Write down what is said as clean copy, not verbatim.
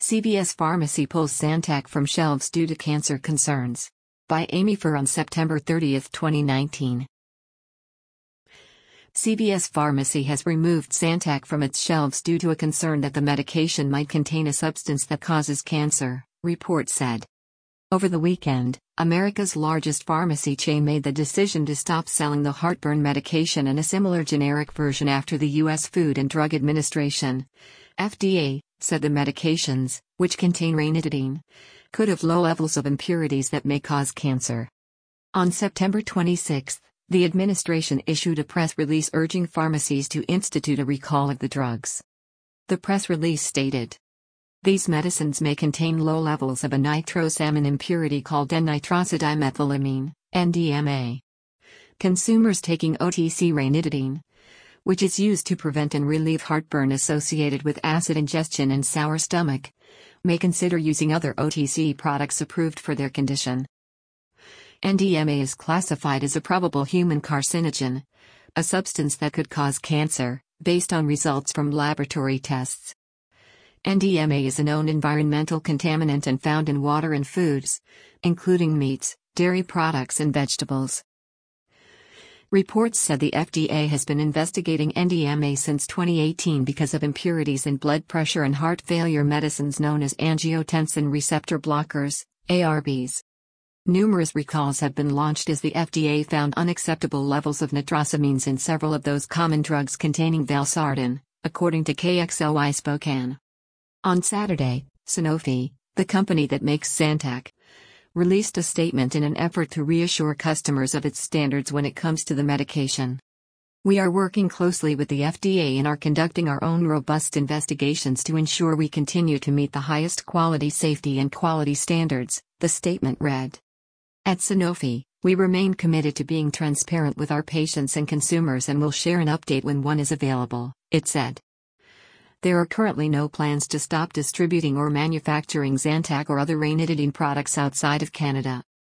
CVS Pharmacy pulls Zantac from shelves due to cancer concerns. By Amy Furr on September 30, 2019. CVS Pharmacy has removed Zantac from its shelves due to a concern that the medication might contain a substance that causes cancer, reports said. Over the weekend, America's largest pharmacy chain made the decision to stop selling the heartburn medication and a similar generic version after the U.S. Food and Drug Administration, FDA, said the medications, which contain ranitidine, could have low levels of impurities that may cause cancer. On September 26, the administration issued a press release urging pharmacies to institute a recall of the drugs. The press release stated, "These medicines may contain low levels of a nitrosamine impurity called N-nitrosodimethylamine, NDMA. Consumers taking OTC ranitidine, which is used to prevent and relieve heartburn associated with acid ingestion and sour stomach, may consider using other OTC products approved for their condition." NDMA is classified as a probable human carcinogen, a substance that could cause cancer, based on results from laboratory tests. NDMA is a known environmental contaminant and found in water and foods, including meats, dairy products and vegetables. Reports said the FDA has been investigating NDMA since 2018 because of impurities in blood pressure and heart failure medicines known as angiotensin receptor blockers, ARBs. Numerous recalls have been launched as the FDA found unacceptable levels of nitrosamines in several of those common drugs containing valsartan, according to KXLY Spokane. On Saturday, Sanofi, the company that makes Zantac, released a statement in an effort to reassure customers of its standards when it comes to the medication. "We are working closely with the FDA and are conducting our own robust investigations to ensure we continue to meet the highest quality safety and quality standards," the statement read. "At Sanofi, we remain committed to being transparent with our patients and consumers and will share an update when one is available," it said. There are currently no plans to stop distributing or manufacturing Zantac or other ranitidine products outside of Canada.